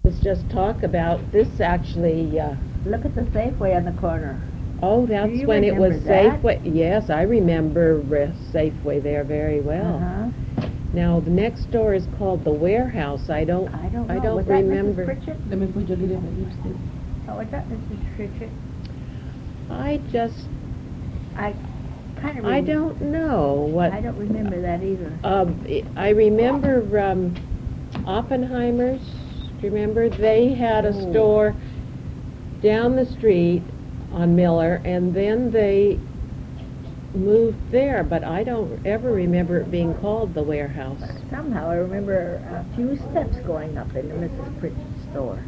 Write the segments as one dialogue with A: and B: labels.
A: Let's just talk about this actually.
B: Look at the Safeway on the corner.
A: Oh, that's
B: you
A: when it was
B: remember that?
A: Safeway. Yes, I remember Safeway there very well.
B: Uh-huh.
A: Now the next store is called the Warehouse. I don't
B: know.
A: I don't
B: was
A: remember.
B: That Mrs. Pritchett?
C: Let me put your little lipstick.
B: Oh, was that Mrs. Pritchett?
A: I
B: kind of.
A: I don't know what.
B: I don't remember that either.
A: I remember Oppenheimer's. Do you remember? They had a store down the street on Miller, and then they moved there, but I don't ever remember it being called the Warehouse.
B: Somehow I remember a few steps going up into Mrs. Pritchett's store.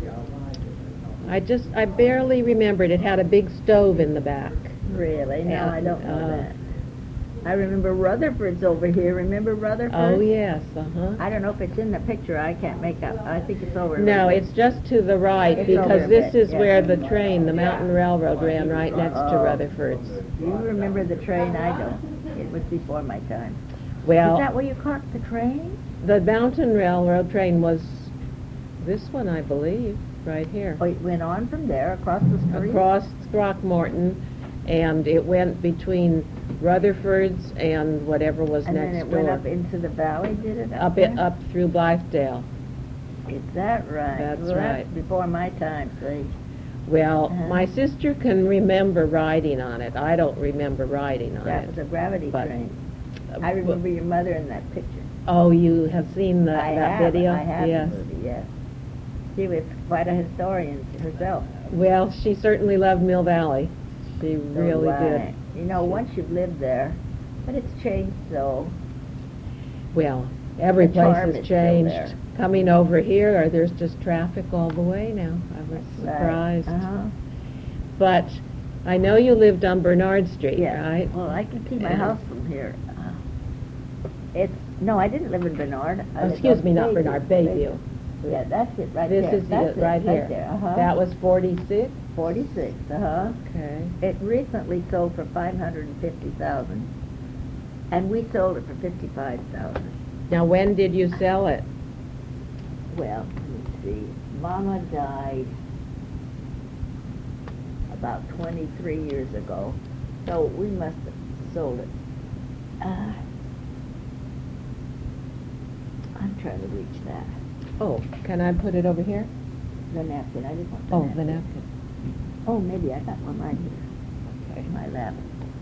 A: I barely remembered. It had a big stove in the back.
B: Really? No, I don't know that. I remember Rutherford's over here. Remember Rutherford?
A: Oh, yes, uh-huh.
B: I don't know if it's in the picture. I can't make out. I think it's over.
A: No, it's just to the right,
B: It's
A: because
B: over a
A: this
B: bit,
A: is
B: yeah.
A: where the train, the Mountain Railroad, ran right next to Rutherford's.
B: You remember the train? I don't. It was before my time.
A: Well,
B: Is that where you caught the train?
A: the Mountain Railroad train was this one, I believe, right here.
B: Oh, it went on from there across the street?
A: Across Throckmorton, and it went between Rutherford's and whatever was
B: And
A: next
B: then it
A: door.
B: went up into the valley, did it?
A: Up
B: there?
A: up through Blythedale.
B: Is that right?
A: That's
B: well,
A: right.
B: That's before my time, see.
A: Well,
B: Uh-huh.
A: my sister can remember riding on it. I don't remember riding on
B: That
A: it.
B: was a gravity
A: but-
B: train. I remember your mother in that picture.
A: Oh, you have seen that video?
B: I have
A: Yes.
B: the movie, yes. She was quite a historian herself.
A: Well, she certainly loved Mill Valley. She
B: So
A: really
B: do I.
A: did.
B: You know, once you've lived there, but it's changed so.
A: Well, every
B: The
A: place
B: charm
A: has
B: is still
A: changed.
B: there.
A: Coming over here, there's just traffic all the way now. I was surprised.
B: Right. Uh-huh.
A: But I know you lived on Bernard Street,
B: Yeah.
A: right?
B: Well, I can see my
A: Yeah.
B: house from here. No, I didn't live in Bernard. I
A: Oh,
B: lived
A: excuse
B: on
A: me, not
B: Bayview.
A: Bernard, Bayview.
B: Yeah, that's it right
A: This
B: there.
A: is
B: That's
A: it right here.
B: there. Uh-huh.
A: That was 46?
B: 46. Uh-huh.
A: Okay.
B: It recently sold for $550,000, and we sold it for $55,000.
A: Now, when did you sell it?
B: Well, let's see. Mama died about 23 years ago, so we must have sold it. I'm trying to reach that.
A: Oh, can I put it over here?
B: The napkin. I didn't want the
A: Oh,
B: napkin.
A: the napkin.
B: Oh, maybe I got one right here.
A: Okay.
B: In my lap.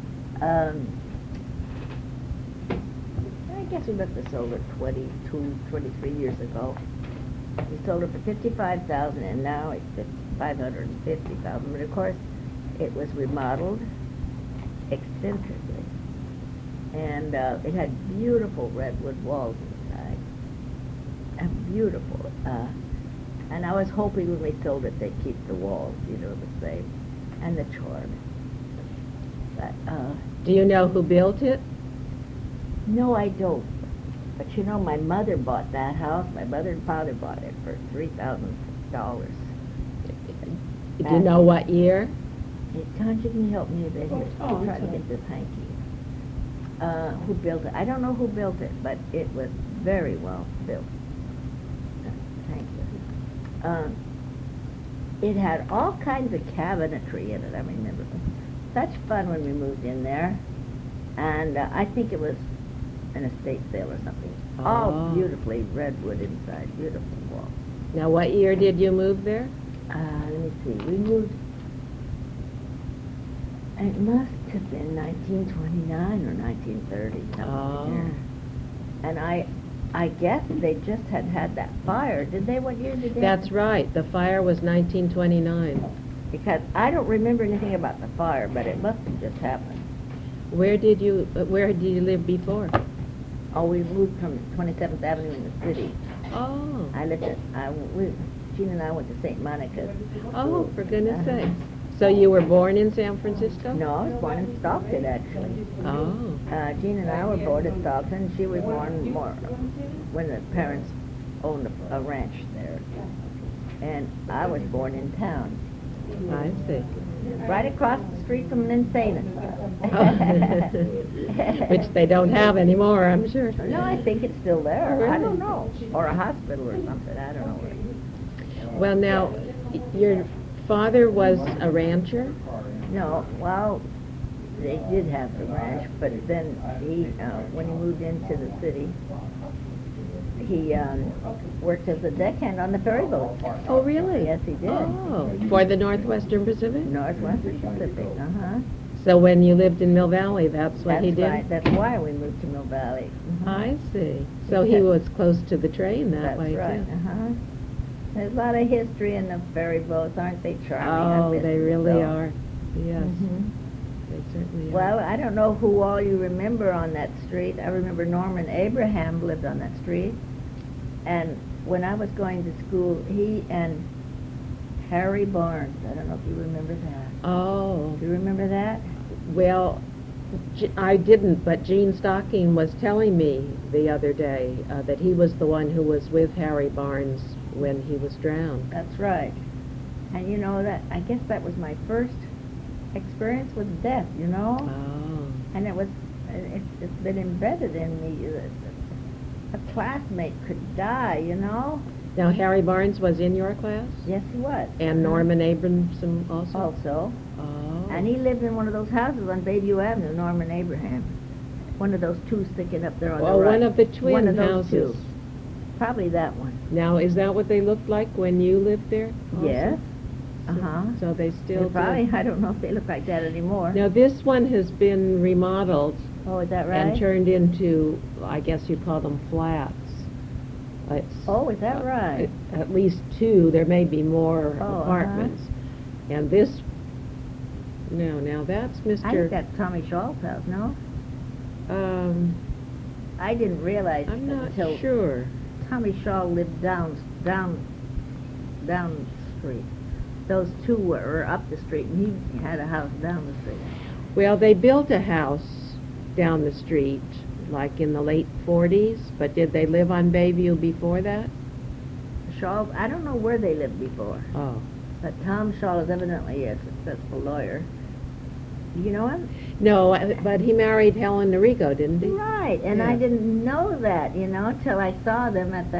B: I guess we must have sold it 23 years ago. We sold it for $55,000, and now it's $550,000. But of course, it was remodeled extensively, and it had beautiful redwood walls inside. And beautiful. And I was hoping when we sold it, they'd keep the walls, the same, and the charm. But
A: Do you know who built it?
B: no, I don't. But my mother bought that house. My mother and father bought it for $3,000.
A: Do you know what year?
B: Hey, Concha, can you help me a bit here?
C: Oh,
B: Try to
C: sorry.
B: get this hanky. Who built it? I don't know who built it, but it was very well built. Thank you. It had all kinds of cabinetry in it, I remember. Such fun when we moved in there. And I think it was an estate sale or something. All
A: Oh.
B: beautifully redwood inside, beautiful walls.
A: Now, what year did you move there?
B: Let me see. We moved. It must have been 1929 or 1930, something
A: Oh.
B: there. And I guess they just had that fire. Did they? What year did they?
A: That's right. The fire was 1929.
B: Because I don't remember anything about the fire, but it must have just happened.
A: Where did you live before?
B: Oh, we moved from 27th Avenue in the city.
A: Oh.
B: I lived at. Gene and I went to St. Monica's.
A: Oh, for goodness
B: Uh-huh.
A: sakes. So you were born in San Francisco?
B: No, I was born in Stockton, actually.
A: Oh.
B: Gene and I were born in Stockton. She was born more when the parents owned a ranch there. And I was born in town,
A: I see.
B: right across the street from an insane
A: Which they don't have anymore, I'm sure.
B: No, I think it's still there.
A: Oh, really?
B: I don't know. Or a hospital or something. I don't know.
A: Well, now, your father was a rancher?
B: No, well, they did have the ranch, but then when he moved into the city, he worked as a deckhand on the ferry boat.
A: Oh, really?
B: Yes, he did.
A: Oh, for the Northwestern Pacific?
B: Northwestern Pacific,
A: So when you lived in Mill Valley, that's what he did?
B: That's right. That's why we moved to Mill Valley.
A: I see. So he was close to the train that
B: That's
A: way,
B: right.
A: too.
B: There's a lot of history in the ferry boats, aren't they charming? I
A: Oh,
B: miss
A: they
B: them
A: really
B: so.
A: are. Yes,
B: Mhm.
A: they certainly are.
B: Well, I don't know who all you remember on that street. I remember Norman Abraham lived on that street. And when I was going to school, he and Harry Barnes, I don't know if you remember that.
A: Oh,
B: Do you remember that?
A: well, I didn't, but Gene Stocking was telling me the other day that he was the one who was with Harry Barnes when he was drowned.
B: That's right. And you know that, I guess that was my first experience with death, you know?
A: Oh,
B: And it's been embedded in me that a classmate could die, you know?
A: now Harry Barnes was in your class?
B: Yes, he was.
A: And Norman Abramson also?
B: Also.
A: Oh.
B: And he lived in one of those houses on Bayview Avenue, Norman Abraham. One of those two sticking up there on
A: Oh,
B: the right.
A: one of the twin
B: One of those
A: houses.
B: two. Probably that one.
A: Now, is that what they looked like when you lived there? also?
B: Yes.
A: So-
B: Uh-huh.
A: So they still do.
B: Probably, I don't know if they look like that anymore.
A: Now, this one has been remodeled
B: Oh, is that right?
A: and turned into, I guess you'd call them flats. It's,
B: Oh, is that right?
A: At least two. There may be more
B: Oh,
A: apartments. And this, no, now that's
B: I think
A: Mr.
B: that's Tommy Shaw's house, no?
A: Um,
B: I didn't realize
A: I'm not
B: until
A: sure.
B: Tommy Shaw lived down the street. Those two were up the street, and he had a house down the street.
A: Well, they built a house down the street, like in the late 40s, but did they live on Bayview before that?
B: Shaw, I don't know where they lived before,
A: Oh.
B: but Tom Shaw is evidently a successful lawyer. Do you know him?
A: No, but he married Helen Norigo, didn't he?
B: Right, and I
A: Yeah.
B: didn't know that, you know, till I saw them at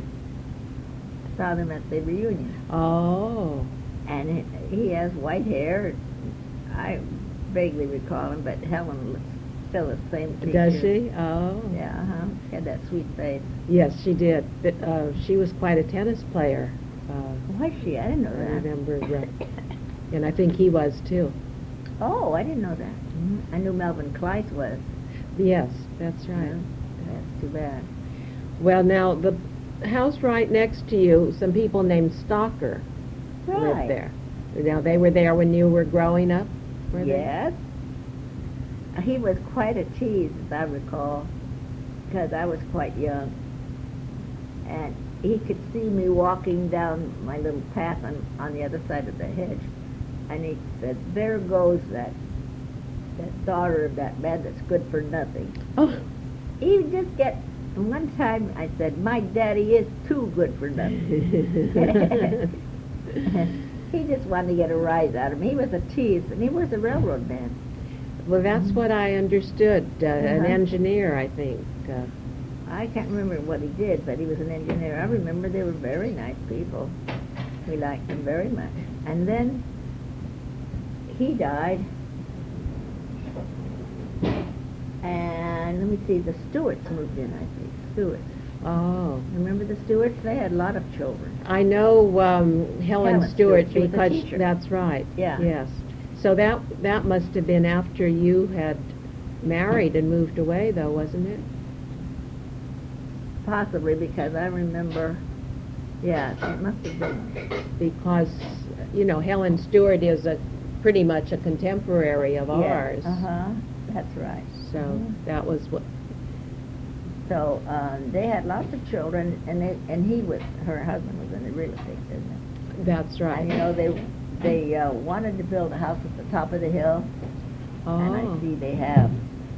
B: the reunion.
A: Oh.
B: And he has white hair. I vaguely recall him, but Helen looks still the same features.
A: Does she? Oh.
B: Yeah, She had that sweet face.
A: Yes, she did. But, she was quite a tennis player.
B: Was she? I didn't know
A: I
B: that.
A: remember, and I think he was too.
B: Oh, I didn't know that. I knew Melvin Kleiss was.
A: Yes, that's right.
B: Yeah, that's too bad.
A: Well, now, the house right next to you, some people named Stalker lived there. Now, they were there when you were growing up, were they?
B: Yes. He was quite a tease, as I recall, because I was quite young. And he could see me walking down my little path on the other side of the hedge. And he said, there goes that daughter of that man that's good for nothing.
A: Oh.
B: He would just get, one time I said, my daddy is too good for nothing. He just wanted to get a rise out of me. He was a tease, and he was a railroad man.
A: Well, that's what I understood. An
B: Uh-huh.
A: engineer, I think.
B: I can't remember what he did, but he was an engineer. I remember they were very nice people. We liked them very much. And then he died. And let me see, the Stewarts moved in, I think. Stewarts.
A: Oh.
B: Remember the Stewarts? They had a lot of children.
A: I know Helen
B: Helen
A: Stewart
B: Stewart, she was a
A: because
B: teacher.
A: that's right.
B: Yeah.
A: Yes. So that must have been after you had married and moved away, though, wasn't it?
B: Possibly, because I remember, yeah, it must have been.
A: Because Helen Stewart is pretty much a contemporary of ours.
B: Uh-huh, that's right.
A: So that was what.
B: So they had lots of children, and her husband was in the real estate business.
A: That's right.
B: And they wanted to build a house at the top of the hill, and I see they had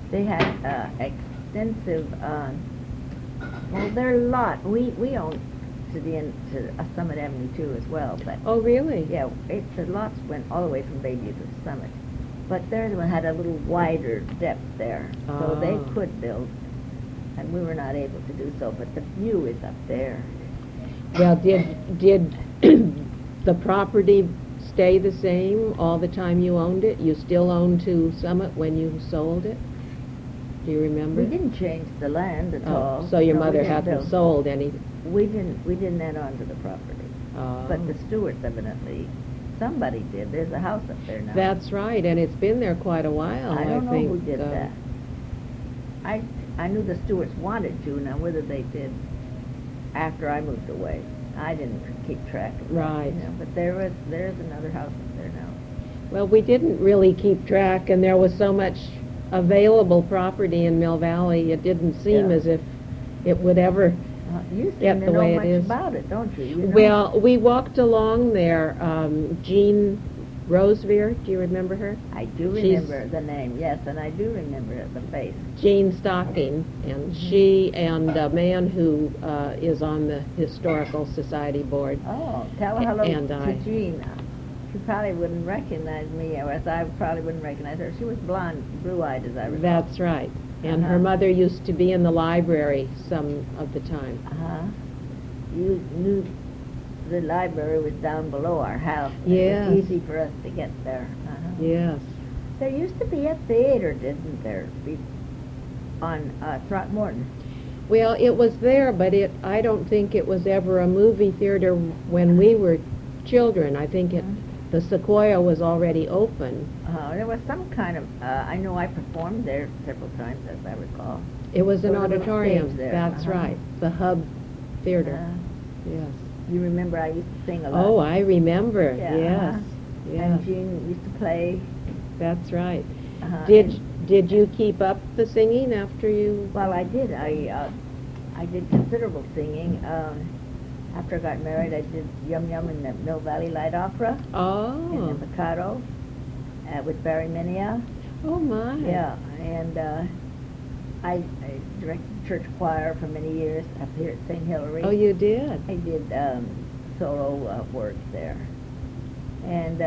B: extensive. Well, their lot we own to Summit Avenue too as well, but
A: Oh, really?
B: yeah, the lots went all the way from Bayview to Summit, but theirs one had a little wider depth there, so they could build. And we were not able to do so, but the view is up there.
A: Well, did the property stay the same all the time you owned it? You still owned to Summit when you sold it? Do you remember?
B: We didn't change the land at
A: Oh,
B: all.
A: so your
B: No, we
A: mother
B: didn't
A: hadn't
B: build.
A: sold any?
B: We didn't add on to the property.
A: Oh.
B: But the Stewarts evidently, somebody did. There's a house up there now.
A: That's right, and it's been there quite a while,
B: I don't know
A: think.
B: who did that. I knew the Stewarts wanted to. Now whether they did after I moved away, I didn't keep track of that.
A: Right.
B: You know, but there's another house up there now.
A: Well, we didn't really keep track, and there was so much available property in Mill Valley, it didn't seem
B: Yeah.
A: as if it would ever
B: You
A: get
B: seem to
A: the
B: know
A: way
B: much
A: it is.
B: about it, don't you? You know?
A: Well, we walked along there. Jean Rosevear, do you remember her?
B: I do
A: she's-
B: remember the name, yes, and I do remember the face.
A: Jean Stocking, and she and a man who is on the Historical Society board.
B: Oh, tell her hello
A: And
B: to
A: I-
B: Jean. She probably wouldn't recognize me, or as I probably wouldn't recognize her. She was blonde, blue-eyed, as I recall.
A: That's right. And her
B: Uh-huh.
A: mother used to be in the library some of the time.
B: Uh-huh. You knew the library was down below our house.
A: Yes.
B: It was easy for us to get there. Uh-huh.
A: Yes.
B: There used to be a theater, didn't there, on Throckmorton?
A: Well, it was there, but I don't think it was ever a movie theater when we were children. I think the Sequoia was already open.
B: There was some kind of, I know I performed there several times, as I recall.
A: It was an
B: There was a little
A: auditorium.
B: stage there.
A: That's
B: Uh-huh.
A: right. The Hub Theater.
B: Uh,
A: Yes.
B: You remember I used to sing a lot.
A: Oh, I remember.
B: Yeah,
A: Yes.
B: uh-huh.
A: Yes.
B: And Jean used to play.
A: That's right.
B: Uh-huh.
A: Did you keep up the singing after you?
B: Well, I did. I did considerable singing. After I got married, I did Yum Yum in the Mill Valley Light Opera in
A: Oh.
B: the Mikado with Barry Minia.
A: Oh my.
B: Yeah, and I directed church choir for many years up here at St. Hilary.
A: Oh, you did.
B: I did solo work there. And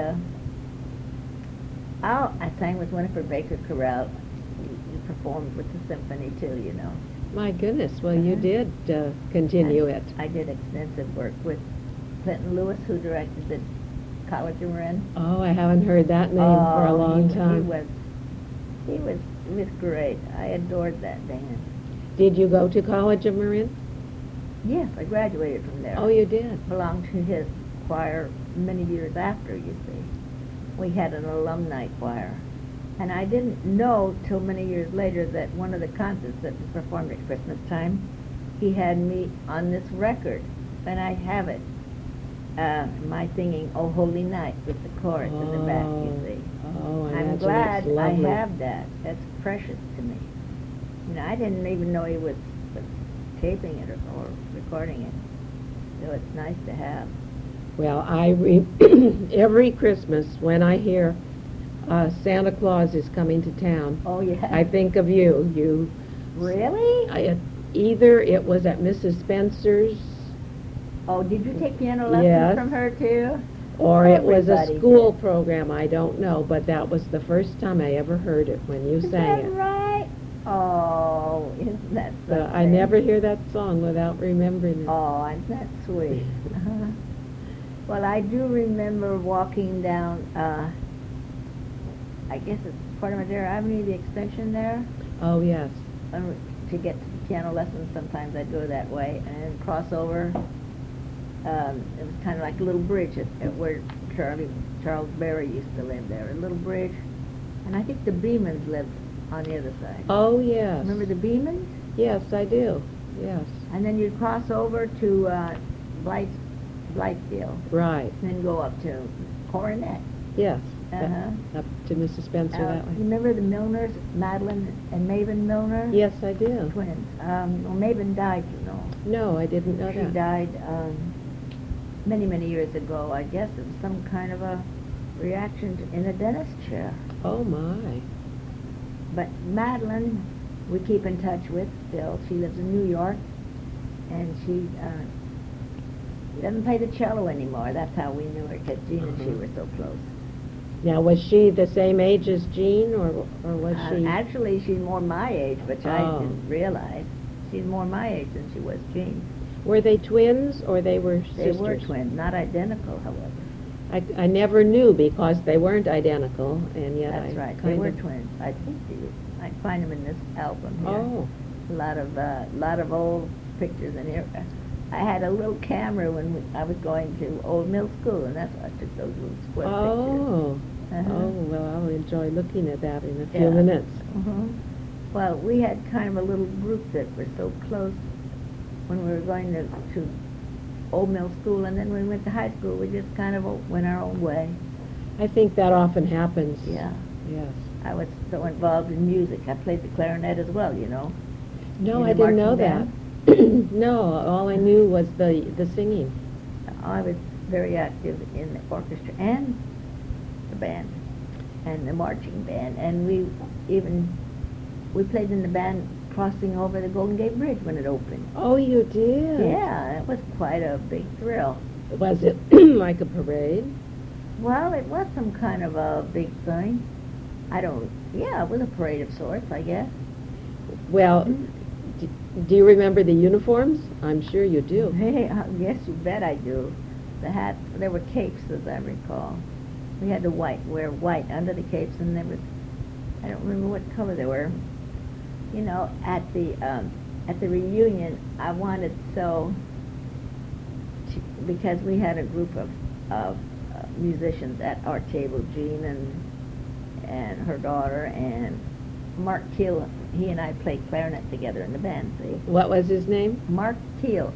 B: I sang with Winifred Baker Corral. You performed with the symphony too, you know.
A: My goodness. Well, you
B: Uh-huh.
A: did continue it.
B: I did extensive work with Clinton Lewis, who directed the College of Marin.
A: Oh, I haven't heard that name for a long time.
B: He was great. I adored that band.
A: Did you go to College of Marin?
B: Yes, I graduated from there.
A: Oh, you did.
B: Belonged to his choir many years after, you see. We had an alumni choir. And I didn't know till many years later that one of the concerts that was performed at Christmas time, he had me on this record. And I have it. My singing "Oh Holy Night" with the chorus in the back, you see.
A: Oh, I
B: I'm
A: imagine
B: glad
A: it's
B: I
A: lovely.
B: have that. That's precious to me. You know, I didn't even know he was taping it or recording it. So it's nice to have.
A: Well, every Christmas when I hear Santa Claus is coming to town,
B: Oh, yeah.
A: I think of you.
B: Really?
A: Either it was at Mrs. Spencer's,
B: Oh, did you take piano lessons
A: Yes.
B: from her, too?
A: or it was a
B: Everybody
A: school
B: did.
A: program. I don't know, but that was the first time I ever heard it when you
B: Is
A: sang
B: that
A: it.
B: right? Oh, isn't that
A: So
B: something?
A: I never hear that song without remembering it.
B: Oh, isn't that sweet? Well, I do remember walking down, I guess it's Puerto Madera Avenue, the extension there,
A: Oh, yes.
B: to get to the piano lessons. Sometimes I'd go that way and then cross over. It was kind of like a little bridge at where Charles Berry used to live there, a little bridge. And I think the Beamans lived on the other side.
A: Oh, yes.
B: Remember the Beamans?
A: Yes, I do. Yes.
B: And then you'd cross over to Blytheville,
A: Right.
B: and then go up to Coronet.
A: Yes.
B: Uh-huh.
A: Up to Mrs. Spencer that
B: You
A: way.
B: remember the Milners, Madeline and Maven Milner?
A: Yes, I do.
B: Twins. Well, Maven died, you know.
A: No, I didn't know
B: She
A: that.
B: died many, many years ago. I guess it was some kind of a reaction in a dentist chair.
A: Oh, my.
B: But Madeline, we keep in touch with still. She lives in New York, and she doesn't play the cello anymore. That's how we knew her, because Jean and she
A: Uh-huh.
B: were so close.
A: Now, was she the same age as Jean, or was she?
B: Actually, she's more my age, which I
A: Oh.
B: didn't realize. She's more my age than she was Jean.
A: Were they twins or they were sisters?
B: They were twins, not identical, however.
A: I never knew because they weren't identical, and yet
B: That's
A: I
B: right. They
A: kind
B: were
A: of...
B: twins. I think I find them in this album here.
A: Oh,
B: A lot of old pictures in here. I had a little camera when I was going to Old Mill School, and that's why I took those little square
A: oh,
B: pictures. Uh-huh.
A: oh, well, I'll enjoy looking at that in a few
B: Yeah.
A: minutes.
B: Well, we had kind of a little group that were so close when we were going to Old Mill School, and then when we went to high school, we just kind of went our own way.
A: I think that often happens.
B: Yeah.
A: Yes.
B: I was so involved in music. I played the clarinet as well, you know.
A: No,
B: In
A: I
B: the
A: didn't know that.
B: marching
A: No, all I knew was the singing.
B: I was very active in the orchestra and the band and the marching band, and we played in the band crossing over the Golden Gate Bridge when it opened.
A: Oh, you did?
B: Yeah, it was quite a big thrill.
A: Was it like a parade?
B: Well, it was some kind of a big thing. Yeah, it was a parade of sorts, I guess.
A: Well, do you remember the uniforms? I'm sure you do.
B: Hey, yes, you bet I do. The hats, there were capes, as I recall. We had to wear white under the capes, and there was, I don't remember what color they were. You know, at the reunion, I wanted because we had a group of musicians at our table, Jean and her daughter, and Mark Teal. He and I played clarinet together in the band, see?
A: What was his name?
B: Mark Teal,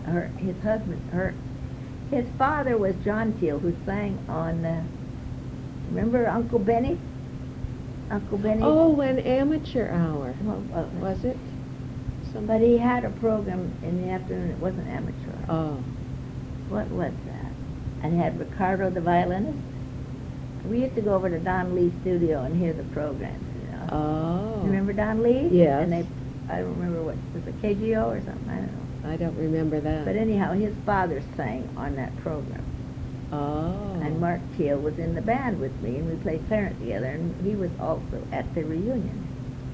B: his father was John Teal, who sang on, remember Uncle Benny? Uncle Benny?
A: Oh, an amateur hour.
B: Well,
A: Was it?
B: but he had a program in the afternoon. It wasn't amateur.
A: Oh.
B: What was that? And he had Ricardo, the violinist. We used to go over to Don Lee's studio and hear the programs, you know.
A: Oh.
B: Remember Don Lee?
A: Yes.
B: And I don't remember what, was it KGO or something? I don't know.
A: I don't remember that.
B: But anyhow, his father sang on that program.
A: Oh.
B: And Mark Teal was in the band with me, and we played clarinet together, and he was also at the reunion.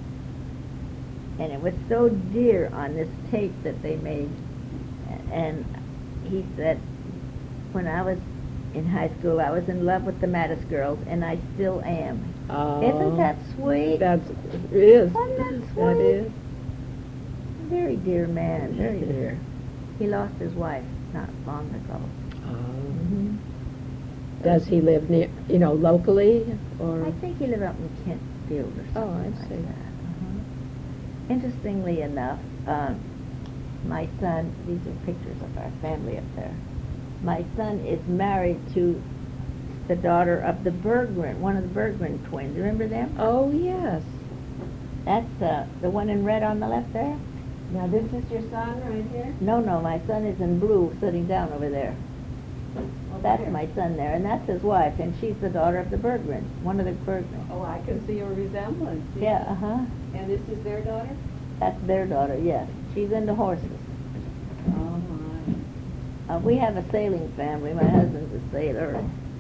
B: And it was so dear on this tape that they made. And he said, when I was in high school, I was in love with the Mattis girls, and I still am.
A: Oh.
B: Isn't that sweet?
A: It is.
B: Isn't that sweet?
A: That is.
B: Very dear man, very dear. He lost his wife not long ago.
A: Oh. Does he live near, locally, or?
B: I think he lived up in Kentfield or something
A: Oh, I
B: like
A: see.
B: that. Interestingly enough, my son, these are pictures of our family up there. My son is married to the daughter of the Berggren, one of the Berggren twins. Remember them?
A: Oh, yes.
B: That's the one in red on the left there?
A: Now, this is your son right here?
B: No, my son is in blue, sitting down over there. That's my son there, and that's his wife, and she's the daughter of the Berggren, one of the Berggren.
A: Oh, I can see a resemblance.
B: Yeah, uh-huh.
A: And this is their daughter?
B: That's their daughter, yes. She's into horses.
A: Oh, my.
B: We have a sailing family. My husband's a sailor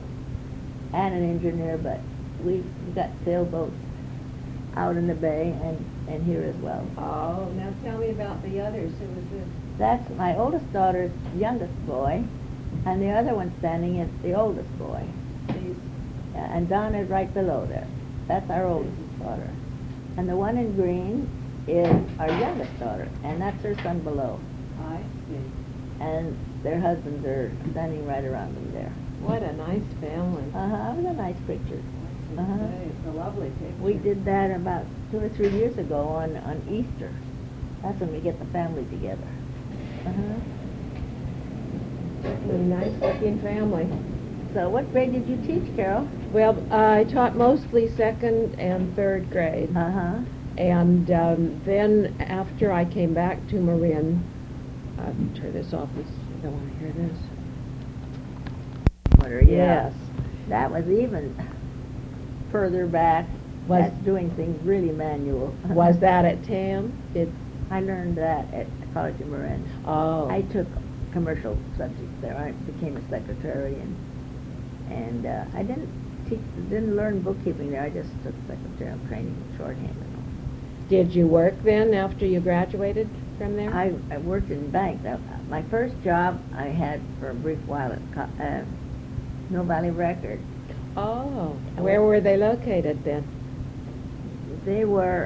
B: and an engineer, but we've got sailboats out in the bay and here as well.
A: Oh, now tell me about the others. Who was this?
B: That's my oldest daughter's youngest boy, and the other one standing is the oldest boy.
A: These.
B: And Donna is right below there. That's our oldest daughter. And the one in green is our youngest daughter, and that's her son below.
A: I see.
B: And their husbands are standing right around them there.
A: What a nice family.
B: Uh-huh, it was a nice picture. Uh-huh.
A: It's a lovely picture.
B: We did that about 2 or 3 years ago on Easter. That's when we get the family together. Uh-huh.
A: A nice looking family.
B: So what grade did you teach, Carol?
A: Well, I taught mostly 2nd and 3rd grade.
B: Uh-huh.
A: And then after I came back to Marin, I'll turn this off, I don't want to hear this.
B: Yes. That was even further back. That's doing things really manual.
A: Was that at TAM?
B: I learned that at College of Marin.
A: Oh.
B: I took commercial subjects there. I became a secretary, and I didn't learn bookkeeping there. I just took secretarial training, shorthand and all.
A: Did you work then after you graduated from there?
B: I worked in banks. my first job I had for a brief while at Mill Valley Record.
A: Oh, where were they located then?
B: They were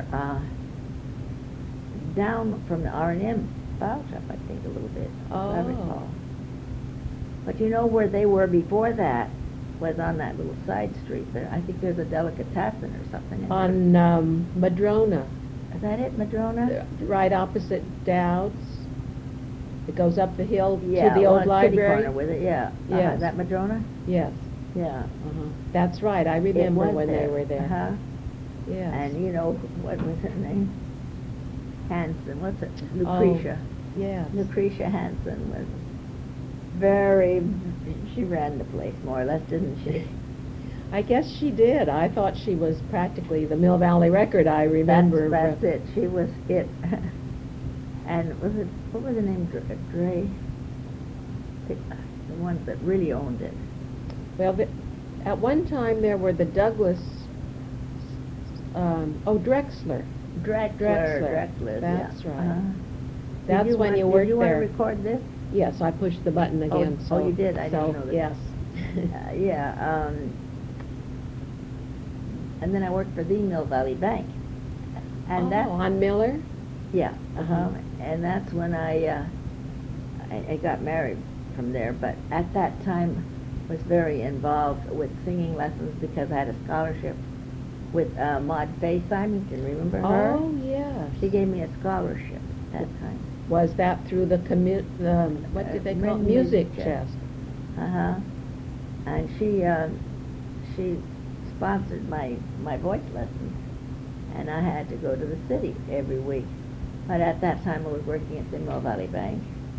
B: down from the R&M file shop, I think, a little bit, if I
A: Oh.
B: recall. But you know where they were before that was on that little side street there. I think there's a delicatessen or something in
A: On Madrona,
B: there. Is that it, Madrona?
A: right opposite Dowd's. It goes up the hill
B: Yeah,
A: to the old
B: on Kitty
A: library.
B: Corner with it, yeah.
A: Yes.
B: Is that Madrona?
A: Yes,
B: Yeah.
A: that's right. I
B: It
A: remember
B: was
A: when they were there.
B: Uh-huh.
A: Yes.
B: And you know, what was her name? Hanson, what's it? Lucretia.
A: Yes.
B: Lucretia Hanson was very, she ran the place more or less, didn't she?
A: I guess she did. I thought she was practically the Mill Valley Record. I remember.
B: That's it. She was it. And what was the name? Dre? The ones that really owned it.
A: Well, at one time there were the Douglas. Drexler.
B: Drexler.
A: That's
B: yeah.
A: right.
B: Uh-huh.
A: That's when you
B: Did
A: worked
B: you
A: there.
B: want to record this?
A: Yes, I pushed the button again.
B: Oh,
A: so
B: you did? I didn't
A: so,
B: know that.
A: Yes.
B: Yeah. And then I worked for the Mill Valley Bank. And that,
A: on Miller.
B: yeah.
A: Uh-huh.
B: And that's when I got married from there. But at that time, was very involved with singing lessons because I had a scholarship with Maud Faye Symington. Remember her?
A: Oh yes.
B: She gave me a scholarship at that time.
A: Was that through the what did they call it?
B: Ring
A: Music
B: Music
A: chest?
B: Uh-huh. And she sponsored my voice lessons, and I had to go to the city every week. But at that time I was working at the Mill Valley Bank.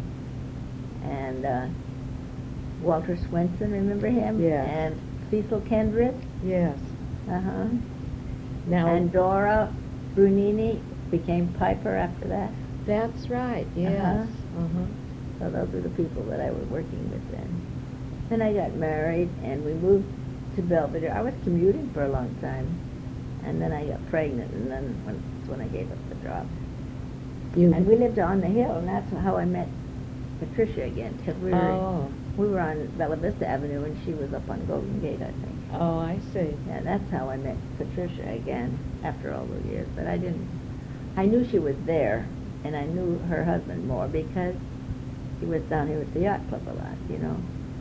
B: And Walter Swenson, remember him?
A: Yes.
B: And Cecil Kendrick.
A: Yes.
B: Uh-huh.
A: Now
B: And Dora Brunini became Piper after that.
A: that's right. Yes. Uh-huh.
B: So those were the people that I was working with then. Then I got married and we moved to Belvedere. I was commuting for a long time. And then I got pregnant, and then that's when I gave up the job. And we lived on the hill, and that's how I met Patricia again. Because we were on Bella Vista Avenue, and she was up on Golden Gate, I think.
A: Oh, I see.
B: Yeah, that's how I met Patricia again after all those years. But I knew she was there, and I knew her husband more because he was down here at the yacht club a lot, you know.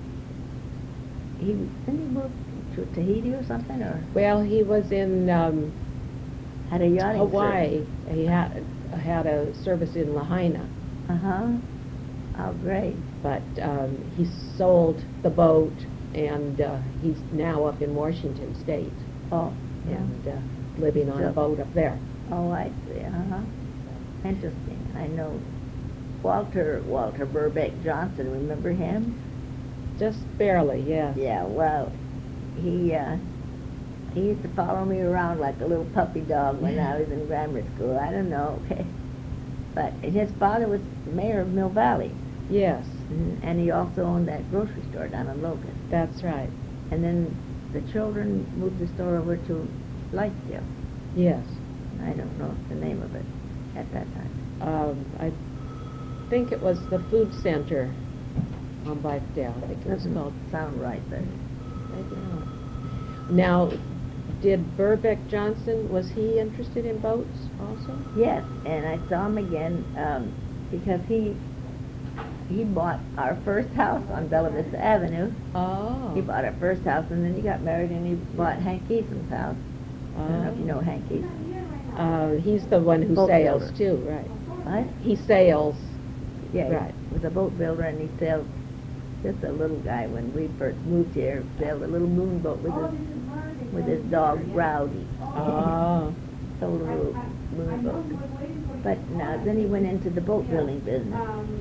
B: Didn't he move to Tahiti or something, or
A: Well, he was in
B: had a yachting
A: Hawaii. He had a service in Lahaina,
B: Uh-huh. Oh, great.
A: but he sold the boat, and he's now up in Washington State
B: Oh, yeah.
A: and living on a
B: So-
A: boat up there.
B: Oh, I see. Uh-huh. Interesting. I know Walter Burbeck Johnson. Remember him?
A: Just barely, yes.
B: Yeah. Well, he used to follow me around like a little puppy dog when I was in grammar school. I don't know. Okay. But his father was mayor of Mill Valley,
A: Yes,
B: and he also owned that grocery store down in Locust.
A: that's right.
B: And then the children moved the store over to Lightsdale.
A: Yes.
B: I don't know the name of it at that time.
A: I think it was the food center on Blythedale. I think it was
B: Doesn't
A: called.
B: sound right, but
A: Maybe not. Now, did Burbeck Johnson, was he interested in boats also?
B: yes, and I saw him again because he bought our first house on Bella Vista Avenue.
A: Oh.
B: He bought our first house, and then he got married, and he bought Hank Eason's house. I don't know if you know Hank Eason.
A: He's the one who
B: Boat
A: sails
B: builder.
A: too, right?
B: What?
A: He sails.
B: Yeah,
A: Right.
B: he was a boat builder, and he sailed just a little guy when we first moved here. Sailed a little moonboat with his dog Rowdy.
A: Oh.
B: Sold a little moonboat. But now then he went into the boat building business.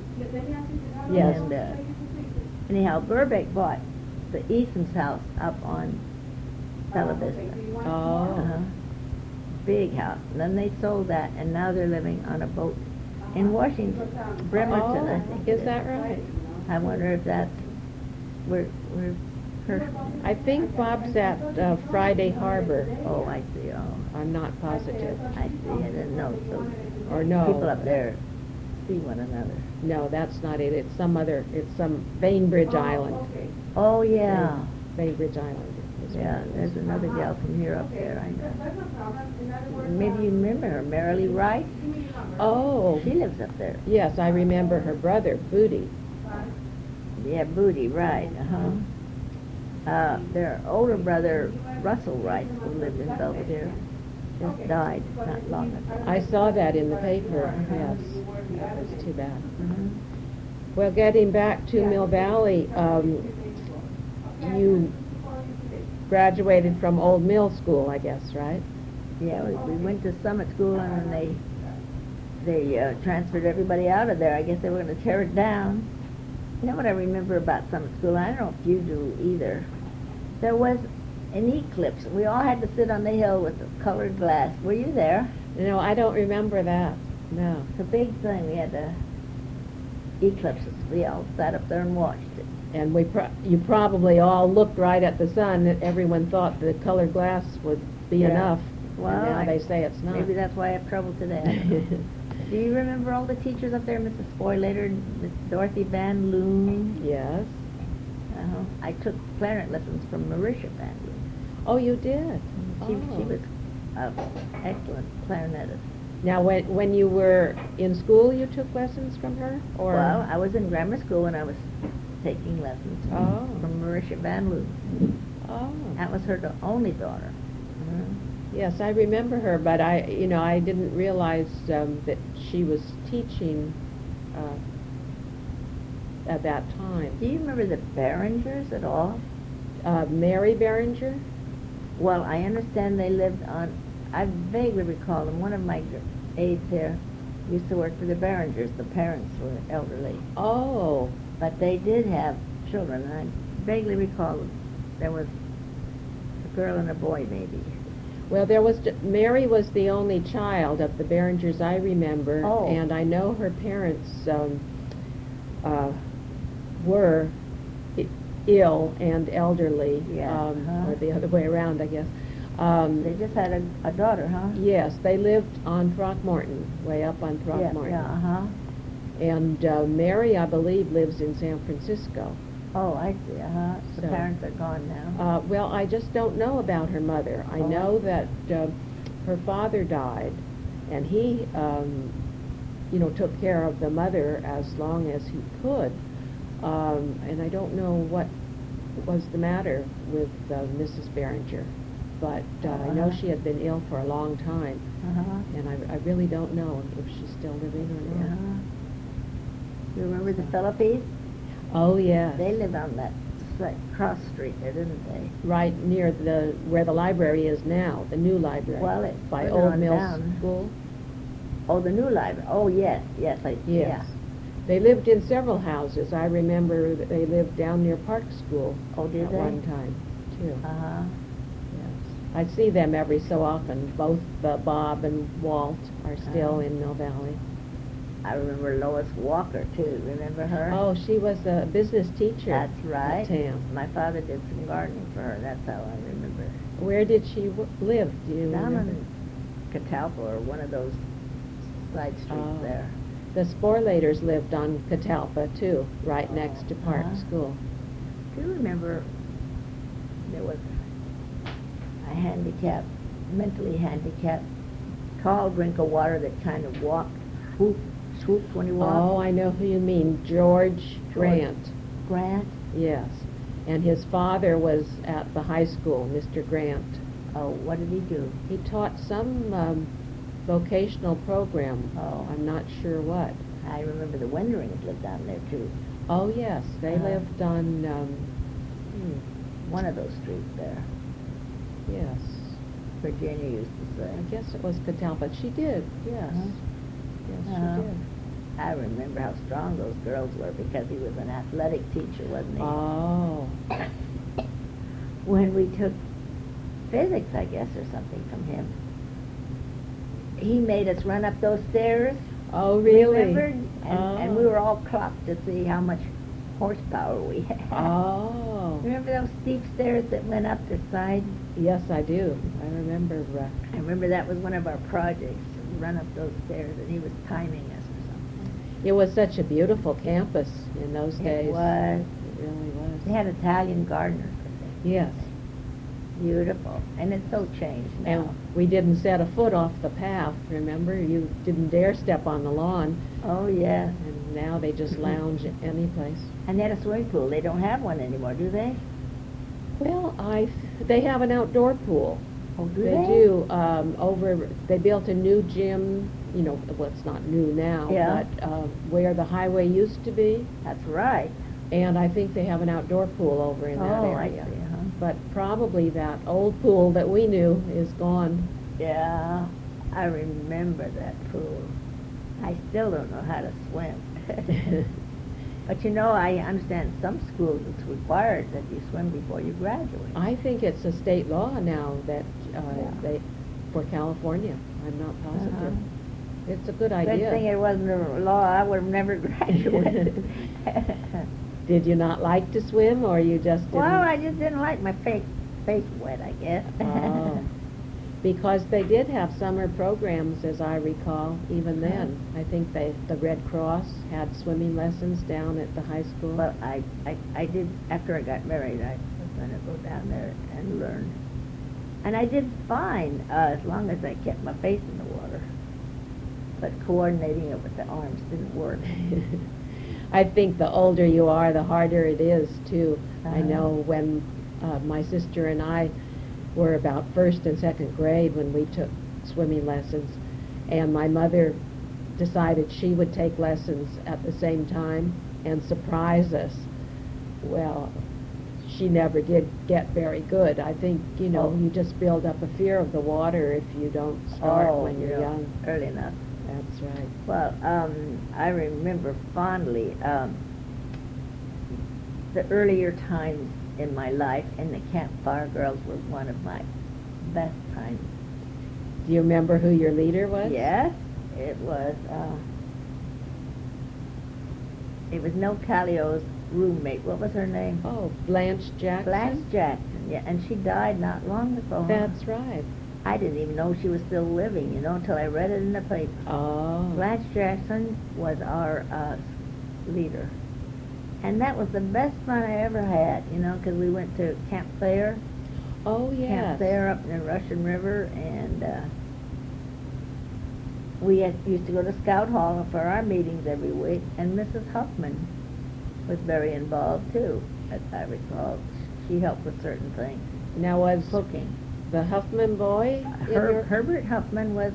A: Yes.
B: And anyhow, Burbeck bought the Eason's house up on Bella Vista.
A: Oh.
B: Big house. And then they sold that, and now they're living on a boat in Washington, Bremerton, I think.
A: Is that right?
B: I wonder if that's where her.
A: I think Bob's at Friday Harbor.
B: Oh, I see. Oh,
A: I'm not positive.
B: I see. I didn't know. So
A: Or no.
B: people up there must be one another.
A: No, that's not it. It's some other, it's some Bainbridge Island.
C: Okay.
B: Oh, yeah.
A: Bainbridge Island. is
B: Yeah,
A: what it
B: there's
A: is.
B: another gal from here up there, I know.
C: That's no problem. And that's where-
B: Maybe you remember her, Marilee Wright?
A: Oh,
B: She lives up there.
A: yes, I remember her brother, Booty.
B: Yeah, Booty, right, their older brother, Russell Wright, who lived in Belvedere, just died not long ago.
A: I saw that in the paper, yes. That was too bad.
B: Mhm.
A: Well, getting back to Mill Valley, you graduated from Old Mill School, I guess, right?
B: Yeah, we went to Summit School and then they transferred everybody out of there. I guess they were going to tear it down. You know what I remember about Summit School? I don't know if you do either. There was an eclipse. We all had to sit on the hill with the colored glass. Were you there?
A: No, I don't remember that. No.
B: It's a big thing. We had the eclipses. We all sat up there and watched it.
A: And you probably all looked right at the sun. Everyone thought the colored glass would be
B: Yeah.
A: enough.
B: Well,
A: and now they say it's not.
B: Maybe that's why I have trouble today. I don't know. Do you remember all the teachers up there? Mrs. Spoylater, Miss Dorothy Van Loon?
A: Yes.
B: I took clarinet lessons from Marisha Van Loon.
A: Oh, you did?
B: She
A: Oh.
B: was an excellent clarinetist.
A: Now, when you were in school, you took lessons from her? Or
B: Well, I was in grammar school and I was taking lessons
A: Oh.
B: from Marisha Van Loon.
A: Oh.
B: That was her only daughter.
A: Yes, I remember her, but I didn't realize that she was teaching at that time.
B: Do you remember the Berringers at all?
A: Mary Behringer?
B: Well, I understand they lived on, I vaguely recall them. One of my aides here used to work for the Berringers. The parents were elderly.
A: Oh,
B: But they did have children. I vaguely recall there was a girl and a boy, maybe.
A: well, Mary was the only child of the Behringers I remember,
B: Oh.
A: and I know her parents were ill and elderly,
B: Yeah,
A: or the other way around, I guess.
B: They just had a daughter, huh?
A: Yes, they lived on Throckmorton, way up on
B: Yeah,
A: Throckmorton.
B: yeah, uh-huh.
A: And Mary, I believe, lives in San Francisco.
B: Oh, I see, uh-huh. The
A: So-
B: parents are gone now.
A: Well, I just don't know about her mother. I
B: Oh.
A: know that her father died, and he, took care of the mother as long as he could. And I don't know what was the matter with Mrs. Behringer, but I know
B: Uh-huh.
A: she had been ill for a long time,
B: Uh-huh.
A: and I really don't know if she's still living or not.
B: Uh-huh. You remember the Philippines?
A: Oh, yes.
B: They lived on that cross street there, didn't they?
A: Right near where the library is now, the new library.
B: Well, it's
A: by
B: further
A: Old
B: on
A: Mill
B: down.
A: School.
B: Oh, the new library. Oh, yes, yes,
A: Yes.
B: yeah.
A: They lived in several houses. I remember that they lived down near Park School
B: Oh, did
A: at
B: they?
A: one time, too.
B: Uh-huh.
A: Yes. I see them every so often. Both Bob and Walt are still in Mill Valley.
B: I remember Lois Walker, too. Remember her?
A: Oh, she was a business teacher.
B: That's right.
A: At Tam.
B: My father did some gardening for her. That's how I remember.
A: Where did she live? Do you
B: Down
A: remember?
B: in Catalpa or one of those side streets
A: Oh.
B: there.
A: The Sporlaters lived on Catalpa, too, right next to Park
B: Uh-huh.
A: School.
B: Do you remember there was a handicapped, mentally handicapped, tall drink of water that kind of swooped when he walked?
A: Oh, I know who you mean, George Grant.
B: Grant?
A: Yes. And his father was at the high school, Mr. Grant.
B: Oh, what did he do?
A: He taught some vocational program.
B: Oh.
A: I'm not sure what.
B: I remember the Wenderings lived down there, too.
A: Oh, yes, they
B: Uh-huh.
A: lived on,
B: One of those streets there.
A: yes,
B: Virginia used to say.
A: I guess it was Catalpa. She did, yes.
B: Uh-huh.
A: Yes,
B: Uh-huh.
A: she did.
B: I remember how strong those girls were because he was an athletic teacher, wasn't he?
A: Oh,
B: When we took physics, I guess, or something from him, he made us run up those stairs.
A: oh, really?
B: Remember? And
A: Oh.
B: we were all clocked to see how much horsepower we had.
A: Oh,
B: Remember those steep stairs that went up the side?
A: yes, I do. I remember.
B: I remember that was one of our projects, to run up those stairs, and he was timing us or something.
A: It was such a beautiful campus in those days.
B: It was.
A: It really was.
B: They had Italian gardeners, I think.
A: Yes.
B: Beautiful. And it's so changed now.
A: And we didn't set a foot off the path, remember? You didn't dare step on the lawn.
B: Oh, yeah.
A: And now they just lounge any place.
B: And they had a swimming pool. They don't have one anymore, do they?
A: Well, they have an outdoor pool.
B: Oh, do
A: They
B: they?
A: do. They built a new gym, well, it's not new now,
B: Yeah.
A: but where the highway used to be.
B: That's right.
A: And I think they have an outdoor pool over in that
B: Oh, I
A: area.
B: see, huh?
A: But probably that old pool that we knew is gone.
B: Yeah, I remember that pool. I still don't know how to swim. But I understand some schools it's required that you swim before you graduate.
A: I think it's a state law now that
B: Yeah.
A: for California. I'm not positive.
B: Uh-huh.
A: It's a good
B: Good
A: idea.
B: thing it wasn't a law. I would have never graduated.
A: Did you not like to swim, or you just didn't?
B: Well, I just didn't like my face wet, I guess.
A: Oh. Because they did have summer programs, as I recall, even then. I think the Red Cross had swimming lessons down at the high school.
B: Well, I did, after I got married, I was going to go down there and learn. And I did fine, as long as I kept my face in the water. But coordinating it with the arms didn't work.
A: I think the older you are, the harder it is, too. I
B: Uh-huh.
A: know when my sister and I were about first and second grade when we took swimming lessons, and my mother decided she would take lessons at the same time and surprise us. Well, she never did get very good. I think,
B: Oh.
A: you just build up a fear of the water if you don't start when you're
B: yeah,
A: young.
B: early enough.
A: That's right.
B: Well, I remember fondly the earlier times in my life, and the Campfire Girls was one of my best times.
A: Do you remember who your leader was?
B: Yes, it was Nell Callio's roommate. What was her name?
A: Oh, Blanche Jackson?
B: Blanche Jackson, yeah, and she died not long ago. huh?
A: That's right.
B: I didn't even know she was still living, until I read it in the paper.
A: Oh.
B: Blanche Jackson was our leader. And that was the best fun I ever had, because we went to Camp Thayer.
A: Oh, yes.
B: Camp Thayer up in the Russian River, and we used to go to Scout Hall for our meetings every week, and Mrs. Huffman was very involved, too, as I recall. She helped with certain things.
A: Now, was
B: Cooking.
A: the Huffman boy in your...
B: Herbert Huffman was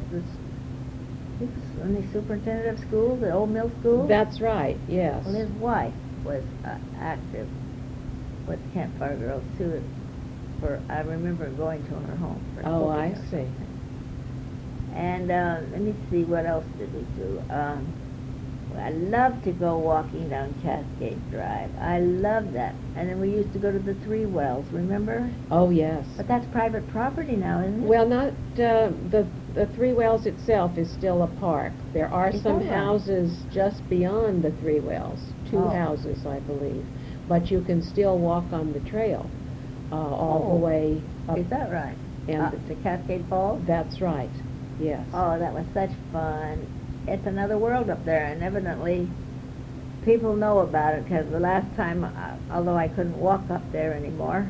B: he was the superintendent of schools at Old Mill School.
A: That's right, yes.
B: Well, his wife was active with Campfire Girls too. I remember going to her home. For
A: Oh,
B: cooking
A: I
B: or
A: see.
B: something. And let me see, what else did we do? I loved to go walking down Cascade Drive. I loved that. And then we used to go to the Three Wells, remember?
A: Oh, yes.
B: But that's private property now, isn't it?
A: Well, not, the Three Wells itself is still a park. There are
B: Is
A: some
B: that right?
A: houses just beyond the Three Wells, two
B: Oh.
A: houses, I believe. But you can still walk on the trail all
B: Oh.
A: the way up.
B: Is that right?
A: And
B: To Cascade Falls?
A: That's right, yes.
B: Oh, that was such fun. It's another world up there, and evidently people know about it, because the last time, although I couldn't walk up there anymore,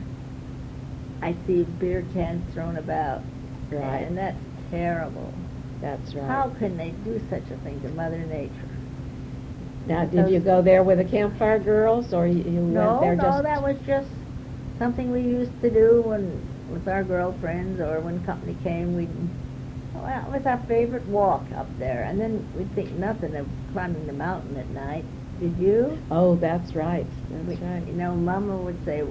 B: I see beer cans thrown about.
A: Right.
B: And that's terrible.
A: That's right.
B: How can they do such a thing to Mother Nature?
A: Now, did you go there with the Campfire Girls, or you
B: No,
A: went there
B: no,
A: just...
B: that was just something we used to do with our girlfriends, or when company came, well, it was our favorite walk up there, and then we'd think nothing of climbing the mountain at night. Did you?
A: Oh, that's right. That's
B: We-
A: right.
B: Mama would say,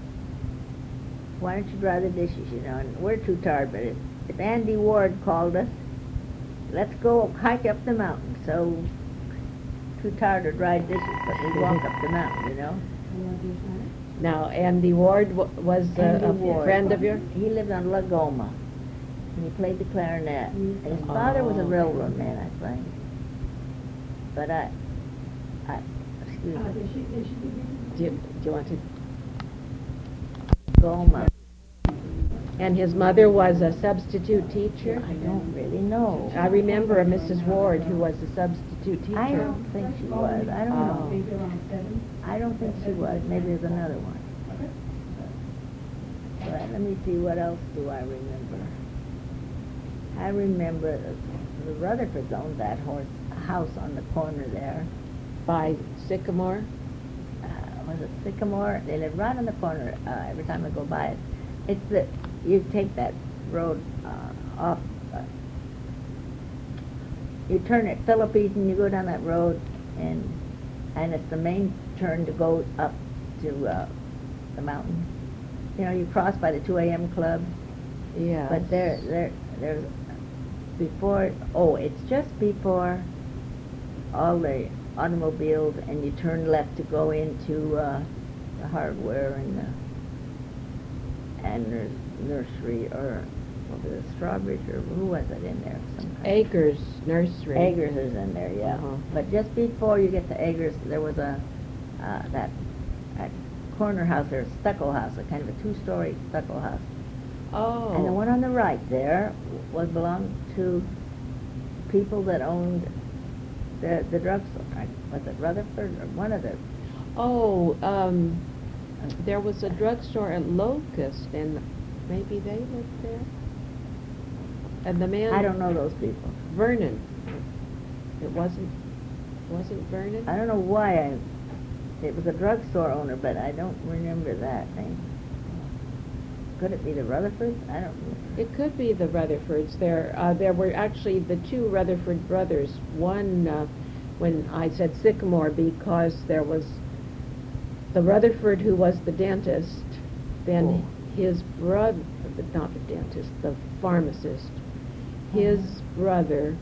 B: why don't you dry the dishes, and we're too tired, but if Andy Ward called us, let's go hike up the mountain, so too tired to dry dishes, but we'd walk up the mountain,
A: Now, Andy Ward was
B: Andy
A: a
B: Ward.
A: friend of yours?
B: He lived on La Goma, and he played the clarinet. And his father was a
A: Oh.
B: railroad man, I think. But excuse me,
A: Do you want to...
B: Goma.
A: And his mother was a substitute teacher?
B: I don't really know.
A: I remember a Mrs. Ward who was a substitute teacher.
B: I don't think she was. I don't know.
C: Maybe around 7.
B: I don't think she was. Maybe there's another one. But let me see, what else do I remember? I remember the Rutherfords owned that house on the corner there.
A: By Sycamore?
B: Was it Sycamore? They lived right on the corner. Every time I go by it, it's the, you take that road off. You turn at Philippines and you go down that road, and it's the main turn to go up to the mountain. You know, you cross by the 2 a.m. club.
A: Yeah.
B: But there's before. Oh, it's just before all the automobiles, and you turn left to go into the hardware and there's nursery, or what was it, Strawbridge, or who was it in there? Some kind
A: Acres Nursery.
B: Eggers is in there, yeah.
A: Uh-huh.
B: But just before you get to Eggers, there was a that corner house there, a stucco house, a kind of a 2-story stucco house.
A: Oh.
B: And the one on the right there belonged to people that owned the drugstore. Was it Rutherford or one of the?
A: Oh, there was a drugstore at Locust, and maybe they lived there. And the man.
B: I don't know those people.
A: Vernon. It wasn't Vernon?
B: I don't know why it was a drugstore owner, but I don't remember that name. Could it be the Rutherfords? I don't know.
A: It could be the Rutherfords. There were actually the 2 Rutherford brothers. One, when I said Sycamore, because there was the Rutherford who was the dentist, then his brother, not the dentist, the pharmacist, his brother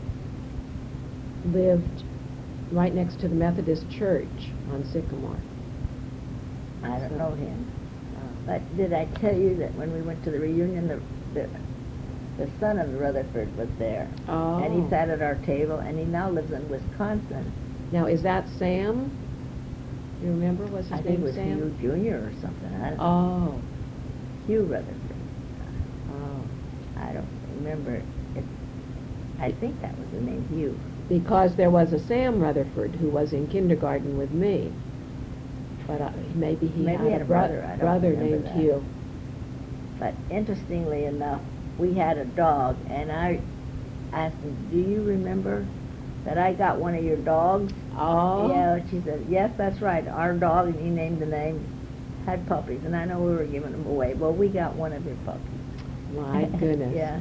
A: lived right next to the Methodist church on Sycamore.
B: I don't know him. But did I tell you that when we went to the reunion, the son of the Rutherford was there?
A: Oh.
B: And he sat at our table, and he now lives in Wisconsin.
A: Now, is that Sam? You remember? Was his
B: I
A: name
B: think it was
A: Sam?
B: Hugh Jr. or something. I don't know.
A: Oh.
B: Hugh Rutherford.
A: Oh.
B: I don't remember it. I think that was the name, Hugh.
A: Because there was a Sam Rutherford who was in kindergarten with me. But maybe he had a
B: brother. I don't
A: brother
B: remember
A: named
B: that.
A: Hugh.
B: But interestingly enough, we had a dog, and I asked him, "Do you remember that I got one of your dogs?"
A: Oh.
B: Yeah, she said, "Yes, that's right, our dog," and he named the name, had puppies, and I know we were giving them away. Well, we got one of your puppies.
A: My goodness.
B: Yeah.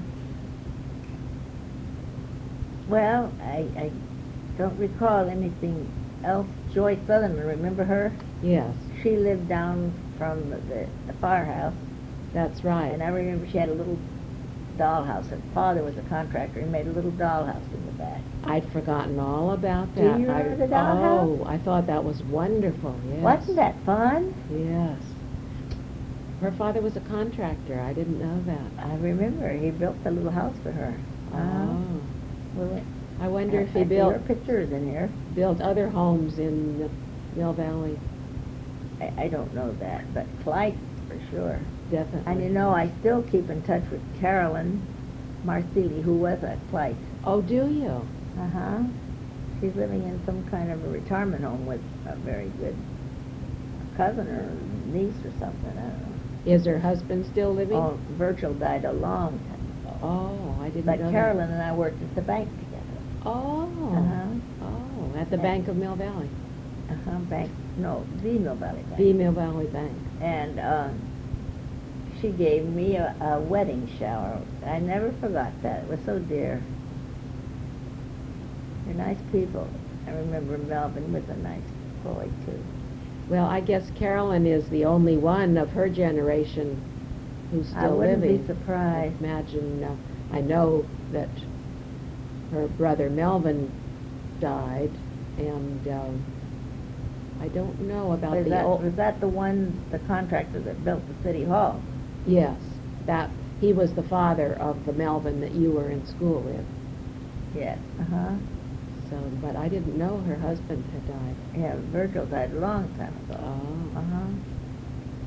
B: Well, I don't recall anything else. Joyce Sutherland, remember her?
A: Yes,
B: She lived down from the firehouse,
A: that's right.
B: and I remember she had a little dollhouse. Her father was a contractor. He made a little dollhouse in the back.
A: I'd forgotten all about
B: Do
A: that.
B: you remember the dollhouse?
A: Oh, I thought that was wonderful, yes.
B: Wasn't that fun?
A: Yes. Her father was a contractor. I didn't know that.
B: I remember. He built the little house for her.
A: Oh.
B: Well,
A: I wonder if
B: I
A: he
B: see her
A: built
B: pictures in here.
A: other homes in Mill Valley.
B: I don't know that, but Clyde for sure.
A: Definitely.
B: And you know, I still keep in touch with Carolyn Marsili, who was at Clyde.
A: Oh, do you?
B: Uh-huh. She's living in some kind of a retirement home with a very good cousin or niece or something. I don't know.
A: Is her husband still living?
B: Oh, Virgil died a long time ago.
A: Oh, I didn't
B: But
A: know that.
B: Carolyn and I worked at the bank together.
A: Oh.
B: Uh-huh.
A: Oh, at the Bank of Mill Valley.
B: Bank, no, the Mill Valley Bank.
A: The Mill Valley Bank.
B: And she gave me a wedding shower. I never forgot that. It was so dear. They're nice people. I remember Melvin was a nice boy, too.
A: Well, I guess Carolyn is the only one of her generation who's still
B: I wouldn't
A: living.
B: be surprised.
A: Imagine, I know that her brother Melvin died, and I don't know about
B: Was that the one, the contractor that built the city hall?
A: Yes, he was the father of the Melvin that you were in school with.
B: Yes. Uh-huh.
A: So, but I didn't know her husband had died.
B: Yeah, Virgil died a long time ago.
A: Oh.
B: Uh-huh.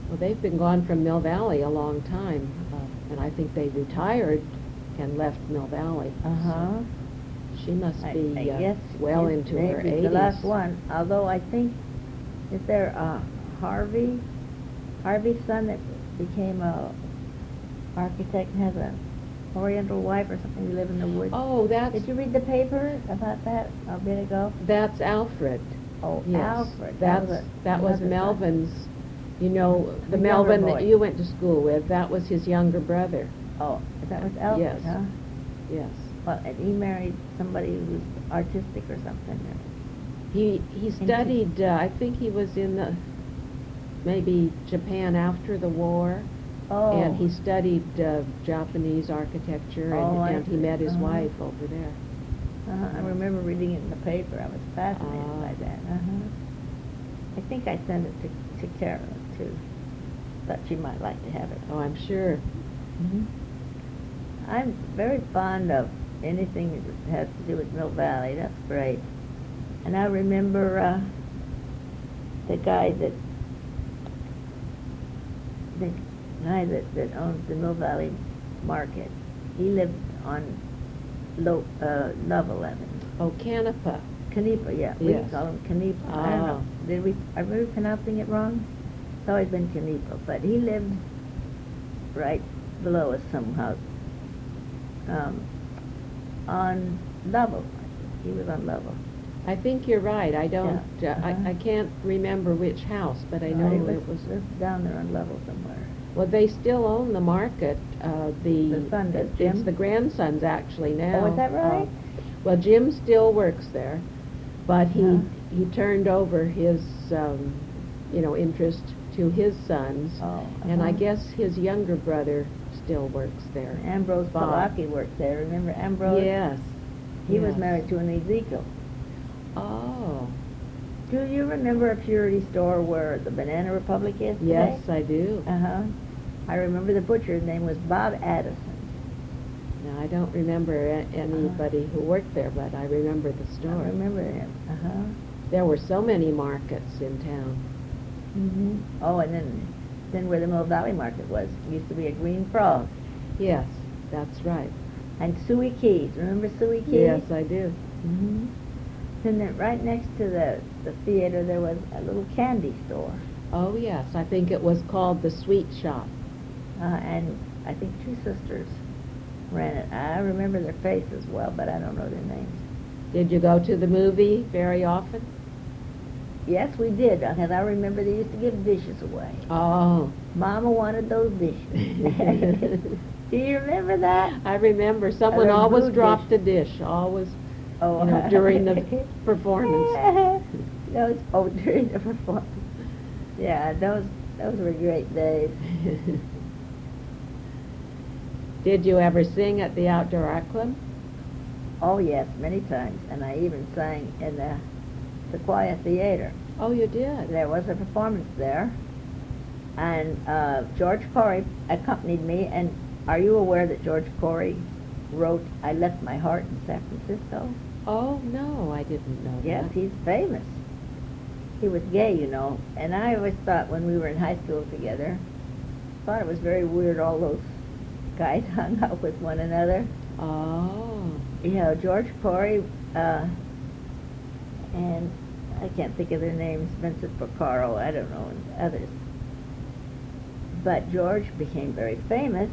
A: Well, they've been gone from Mill Valley a long time, and I think they retired and left Mill Valley.
B: Uh-huh.
A: She must be
B: I guess
A: well
B: it
A: into
B: may
A: her
B: be
A: 80s.
B: the last one, although I think, is there Harvey's son that became a architect and has a Oriental wife or something, who live in the woods?
A: Oh,
B: Did you read the paper about that a bit ago?
A: that's Alfred.
B: Oh,
A: Yes,
B: Alfred.
A: that was
B: another son.
A: Melvin's. You know, the
B: The
A: Melvin
B: younger
A: that
B: boy.
A: you went to school with. That was his younger brother.
B: Oh, that was Alfred,
A: Yes.
B: huh?
A: Yes.
B: Well, and he married somebody who was artistic or something.
A: He studied. I think he was in the maybe Japan after the war.
B: Oh.
A: And he studied Japanese architecture,
B: Oh, I
A: and he
B: see.
A: met his
B: Uh-huh.
A: wife over there.
B: I remember reading it in the paper. I was fascinated
A: Ah.
B: by that. I think I sent it to Carolyn, too. Thought she might like to have it.
A: Oh, I'm sure.
B: I'm very fond of anything that has to do with Mill Valley. That's great. And I remember the guy that owns the Mill Valley Market. He lived on Love 11.
A: Oh, Canepa.
B: Canepa, yeah. We
A: Yes.
B: call him Canepa. I don't know. Are we pronouncing it wrong? It's always been Canepa. But he lived right below us somehow. On Lovell. He was on Lovell.
A: I think you're right. I don't.
B: Yeah.
A: I can't remember which house, but I know
B: He
A: it was.
B: down there on Lovell somewhere.
A: Well, they still own the market.
B: The son does,
A: It's
B: Jim?
A: the grandsons actually now.
B: Oh, is that right?
A: Well, Jim still works there, but
B: Uh-huh.
A: he turned over his interest to his sons,
B: Oh,
A: and I
B: uh-huh.
A: guess his younger brother still works there.
B: Ambrose
A: Bob.
B: Palaki worked there. Remember Ambrose?
A: Yes.
B: He was
A: yes.
B: married to an Ezekiel.
A: Oh,
B: Do you remember a purity store where the Banana Republic is today?
A: yes, I do.
B: Uh-huh. I remember the butcher's name was Bob Addison.
A: Now, I don't remember anybody who worked there, but I remember the
B: I
A: store.
B: remember him. Uh-huh.
A: There were so many markets in town.
B: Mm-hmm. Oh, and then where the Mill Valley Market was, used to be a Green Frog.
A: Yes, that's right.
B: And Suey Keys. Remember Suey Keys?
A: Yes, I do.
B: Mm-hmm. Then right next to the theater, there was a little candy store.
A: Oh, yes, I think it was called the Sweet Shop.
B: And I think two sisters ran it. I remember their faces well, but I don't know their names.
A: Did you go to the movie very often?
B: Yes, we did, because I remember they used to give dishes away.
A: Oh.
B: Mama wanted those dishes. Do you remember that?
A: I remember someone
B: They're
A: always
B: blue
A: dropped a dish, always,
B: Oh,
A: during the performance.
B: During the performance. Yeah, those were great days.
A: Did you ever sing at the Outdoor Art Club?
B: Oh yes, many times, and I even sang in the Sequoia Theater.
A: Oh, you did?
B: There was a performance there, and George Corey accompanied me. And are you aware that George Corey wrote "I Left My Heart in San Francisco"?
A: Oh, no, I didn't know
B: Yes,
A: that.
B: he's famous. He was gay, you know, and I always thought when we were in high school together, thought it was very weird all those guys hung out with one another.
A: Oh.
B: You know, George Corey, and I can't think of their names, Vincent Porcaro, I don't know, and others. But George became very famous.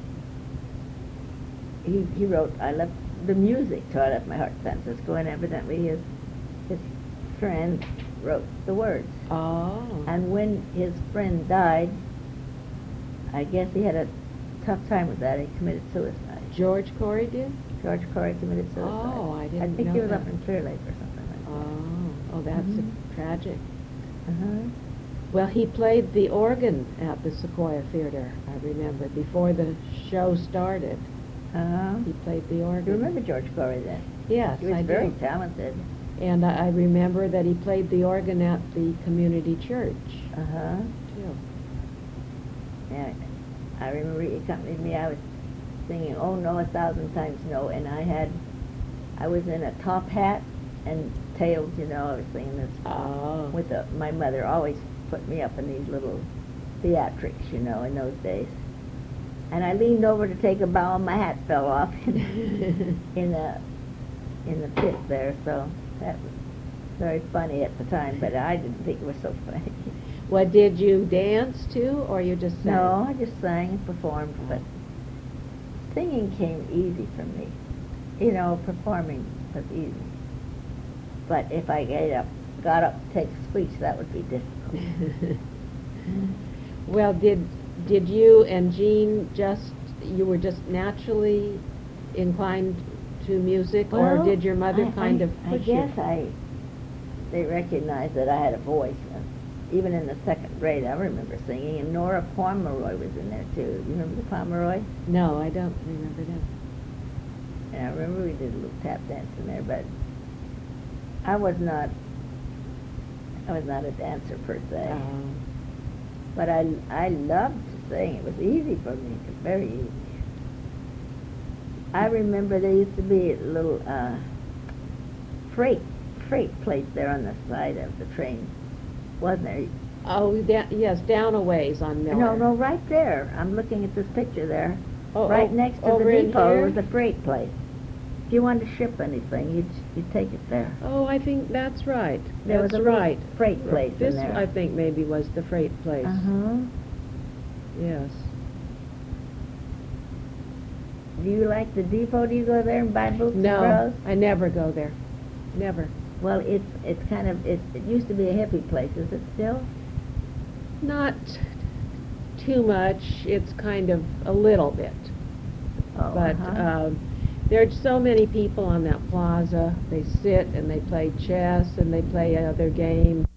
B: He wrote, I left the music to I Left My Heart in San Francisco, and evidently his friend wrote the words.
A: Oh.
B: And when his friend died, I guess he had a tough time with that. He committed suicide.
A: George Corey did?
B: George Corey committed suicide.
A: Oh, I didn't
B: I think
A: know
B: he was
A: that.
B: up in Clear Lake or something like that.
A: Oh, that's
B: Mhm.
A: tragic.
B: Uh-huh.
A: Well, he played the organ at the Sequoia Theater, I remember, before the show started.
B: Uh-huh.
A: He played the organ.
B: You remember George Corey then?
A: Yes,
B: He was
A: I
B: very
A: do.
B: talented.
A: And I remember that he played the organ at the community church,
B: Uh-huh.
A: too.
B: Yeah. I remember he accompanied me. I was singing "Oh No, 1,000 Times No," and I was in a top hat and tails, you know. I was singing this
A: Oh.
B: with my mother always put me up in these little theatrics, you know, in those days. And I leaned over to take a bow, and my hat fell off in the pit there. So that was very funny at the time, but I didn't think it was so funny.
A: What, did you dance too, or you just sang?
B: No, I just sang and performed, but singing came easy for me. You know, performing was easy. But if I got up to take a speech, that would be difficult.
A: Well, did you and Jean you were just naturally inclined to music, or
B: Well,
A: did your mother kind of push you?
B: I guess they recognized that I had a voice. Even in the second grade, I remember singing, and Nora Pomeroy was in there too. You remember the Pomeroy?
A: No, I don't remember that.
B: And I remember we did a little tap dance in there, but I was not a dancer per se. But I loved to sing. It was easy for me. It was very easy. I remember there used to be a little freight place there on the side of the train, wasn't there?
A: Oh, yes, down a ways on Miller.
B: No, right there. I'm looking at this picture there.
A: Oh,
B: Right next to the
A: over in
B: depot
A: here?
B: was a freight place. If you wanted to ship anything, you'd take it there.
A: Oh, I think that's right.
B: There
A: That's
B: was a little
A: right.
B: freight place
A: This,
B: in there.
A: I think, maybe was the freight place.
B: Uh-huh.
A: Yes.
B: Do you like the depot? Do you go there and buy boots and
A: No,
B: bras?
A: I never go there. Never.
B: Well, it's kind of, it used to be a hippie place. Is it still?
A: Not too much. It's kind of a little bit.
B: Oh,
A: But there are so many people on that plaza. They sit and they play chess and they play other games.